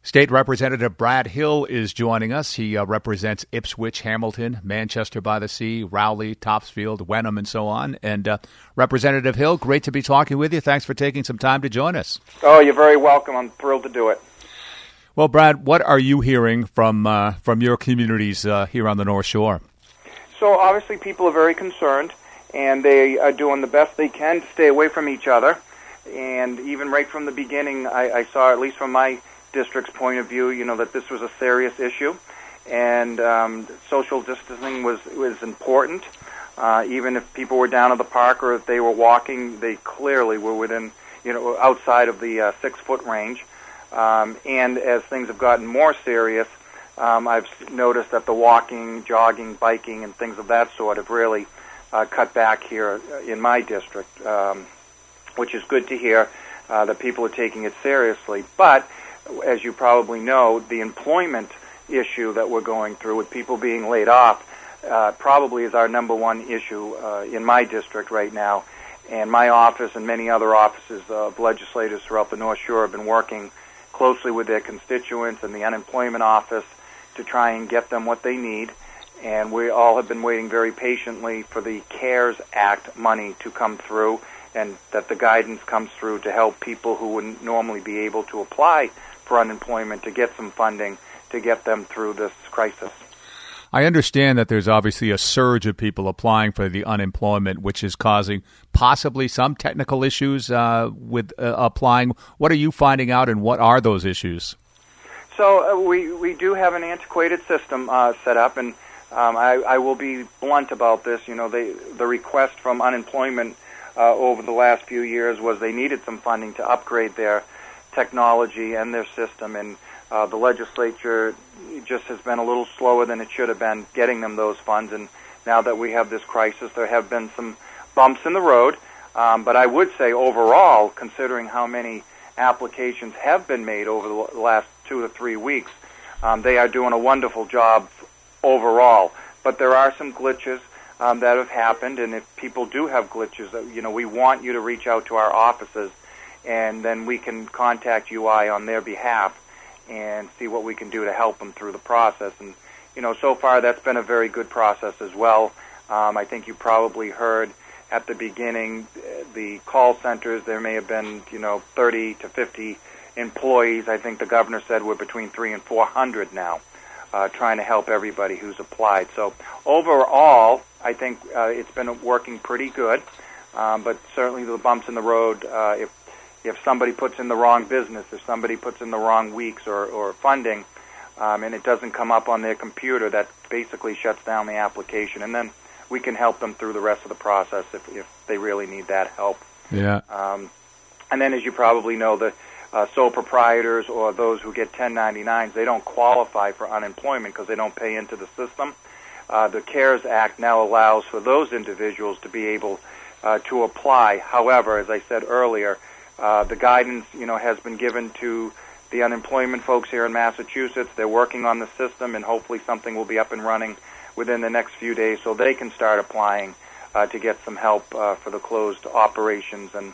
State Representative Brad Hill is joining us. He represents Ipswich, Hamilton, Manchester by the Sea, Rowley, Topsfield, Wenham, and so on. And Representative Hill, great to be talking with you. Thanks for taking some time to join us. Oh, you're very welcome. I'm thrilled to do it. Well, Brad, what are you hearing from your communities here on the North Shore? So obviously people are very concerned, and they are doing the best they can to stay away from each other. And even right from the beginning, I saw, at least from my district's point of view, that this was a serious issue, and social distancing was important. Even if people were down at the park or if they were walking, they clearly were within, outside of the 6-foot range. And as things have gotten more serious, I've noticed that the walking, jogging, biking, and things of that sort have really cut back here in my district, which is good to hear that people are taking it seriously. But as you probably know, the employment issue that we're going through with people being laid off probably is our number one issue in my district right now. And my office and many other offices of legislators throughout the North Shore have been working closely with their constituents and the unemployment office to try and get them what they need. And we all have been waiting very patiently for the CARES Act money to come through, and that the guidance comes through to help people who wouldn't normally be able to apply for unemployment to get some funding to get them through this crisis. I understand that there's obviously a surge of people applying for the unemployment, which is causing possibly some technical issues with applying. What are you finding out, and what are those issues? So we do have an antiquated system set up, and I will be blunt about this. The request from unemployment over the last few years was they needed some funding to upgrade their technology and their system, and the legislature just has been a little slower than it should have been getting them those funds. And now that we have this crisis, there have been some bumps in the road, but I would say overall, considering how many applications have been made over the last 2 to 3 weeks, they are doing a wonderful job overall. But there are some glitches that have happened, and if people do have glitches, we want you to reach out to our offices, and then we can contact UI on their behalf and see what we can do to help them through the process. And, so far that's been a very good process as well. I think you probably heard at the beginning, the call centers, there may have been, 30 to 50 employees. I think the governor said we're between 300 and 400 now, trying to help everybody who's applied. So overall, I think it's been working pretty good, but certainly the bumps in the road, if somebody puts in the wrong business, if somebody puts in the wrong weeks or funding, and it doesn't come up on their computer, that basically shuts down the application, and then we can help them through the rest of the process if they really need that help. Yeah. And then, as you probably know, the sole proprietors or those who get 1099s, they don't qualify for unemployment because they don't pay into the system. The CARES Act now allows for those individuals to be able to apply. However, as I said earlier, the guidance, has been given to the unemployment folks here in Massachusetts. They're working on the system, and hopefully something will be up and running within the next few days so they can start applying to get some help for the closed operations and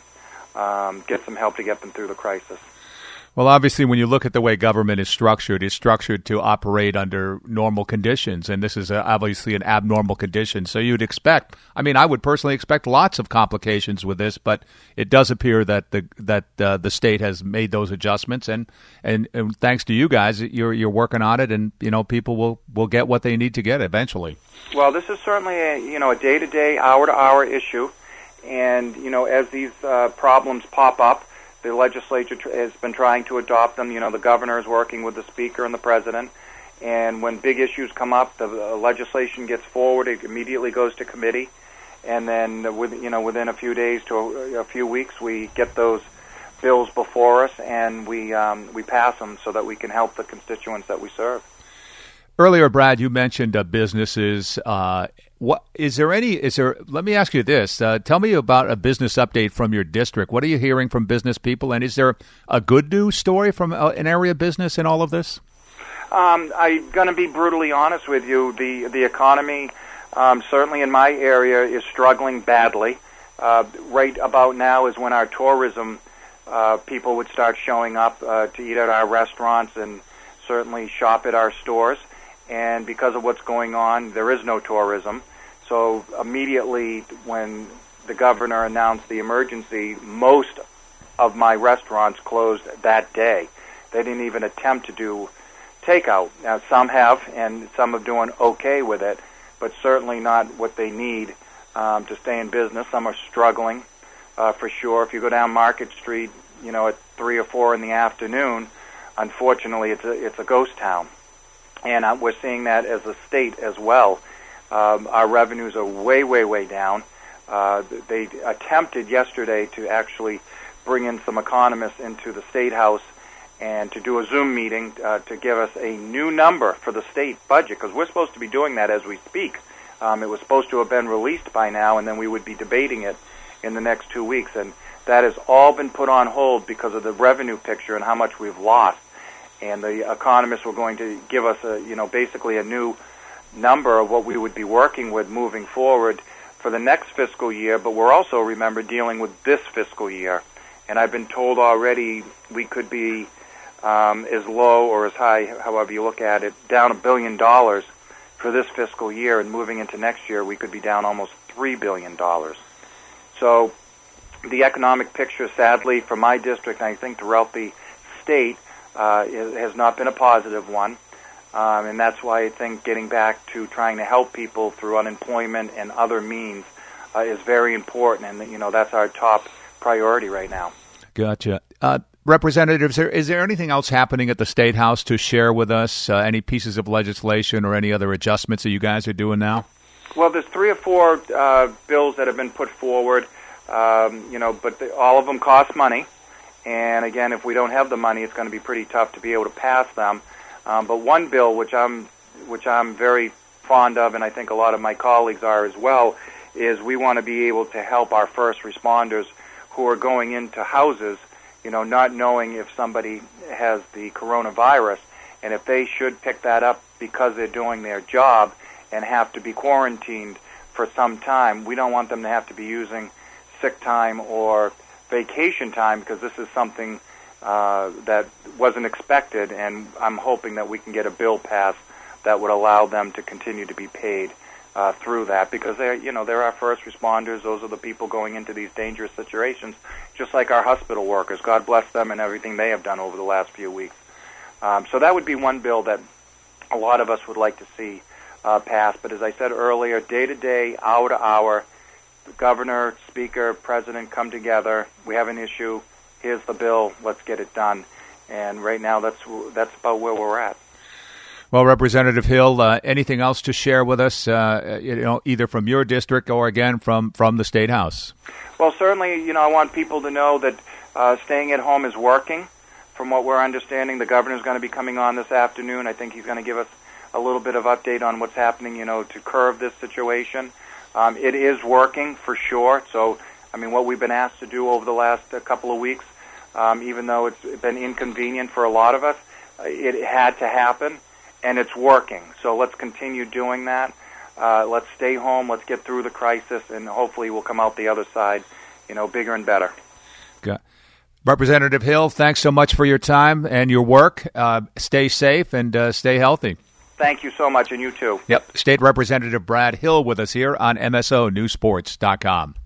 get some help to get them through the crisis. Well, obviously, when you look at the way government is structured, it's structured to operate under normal conditions, and this is obviously an abnormal condition. So you'd expect, I would personally expect lots of complications with this, but it does appear that the state has made those adjustments, and thanks to you guys, you're working on it, and people will get what they need to get eventually. Well, this is certainly a day-to-day, hour-to-hour issue, and as these problems pop up, the legislature has been trying to adopt them. The governor is working with the speaker and the president. And when big issues come up, the legislation gets forward. It immediately goes to committee. And then within a few days to a few weeks, we get those bills before us, and we pass them so that we can help the constituents that we serve. Earlier, Brad, you mentioned businesses. Let me ask you this. Tell me about a business update from your district. What are you hearing from business people? And is there a good news story from an area business in all of this? I'm going to be brutally honest with you. The economy, certainly in my area, is struggling badly. Right about now is when our tourism people would start showing up to eat at our restaurants and certainly shop at our stores. And because of what's going on, there is no tourism. So immediately when the governor announced the emergency, most of my restaurants closed that day. They didn't even attempt to do takeout. Now, some have, and some are doing okay with it, but certainly not what they need to stay in business. Some are struggling for sure. If you go down Market Street, at 3 or 4 in the afternoon, unfortunately, it's a ghost town. And we're seeing that as a state as well. Our revenues are way, way, way down. They attempted yesterday to actually bring in some economists into the State House and to do a Zoom meeting to give us a new number for the state budget, because we're supposed to be doing that as we speak. It was supposed to have been released by now, and then we would be debating it in the next 2 weeks. And that has all been put on hold because of the revenue picture and how much we've lost. And the economists were going to give us basically a new number of what we would be working with moving forward for the next fiscal year, but we're also, remember, dealing with this fiscal year. And I've been told already we could be as low or as high, however you look at it, down $1 billion for this fiscal year, and moving into next year we could be down almost $3 billion. So the economic picture, sadly, for my district, and I think throughout the state, has not been a positive one. And that's why I think getting back to trying to help people through unemployment and other means is very important, and that's our top priority right now. Gotcha. Representatives, is there anything else happening at the State House to share with us? Any pieces of legislation or any other adjustments that you guys are doing now? Well, there's 3 or 4 bills that have been put forward, but all of them cost money. And again, if we don't have the money, it's going to be pretty tough to be able to pass them. But one bill, which I'm very fond of, and I think a lot of my colleagues are as well, is we want to be able to help our first responders who are going into houses, not knowing if somebody has the coronavirus, and if they should pick that up because they're doing their job and have to be quarantined for some time. We don't want them to have to be using sick time or vacation time, because this is something that wasn't expected, and I'm hoping that we can get a bill passed that would allow them to continue to be paid through that, because they're our first responders. Those are the people going into these dangerous situations, just like our hospital workers. God bless them and everything they have done over the last few weeks. So that would be one bill that a lot of us would like to see passed. But as I said earlier, day to day, hour to hour, the governor, speaker, president come together. We have an issue. Here's the bill. Let's get it done. And right now, that's about where we're at. Well, Representative Hill, anything else to share with us, either from your district or, again, from the State House? Well, certainly, I want people to know that staying at home is working. From what we're understanding, the governor's going to be coming on this afternoon. I think he's going to give us a little bit of update on what's happening, to curb this situation. It is working for sure. So, what we've been asked to do over the last couple of weeks, even though it's been inconvenient for a lot of us, it had to happen. And it's working. So let's continue doing that. Let's stay home. Let's get through the crisis, and hopefully we'll come out the other side, bigger and better. Good. Representative Hill, thanks so much for your time and your work. Stay safe and stay healthy. Thank you so much, and you too. Yep. State Representative Brad Hill with us here on MSONewsports.com.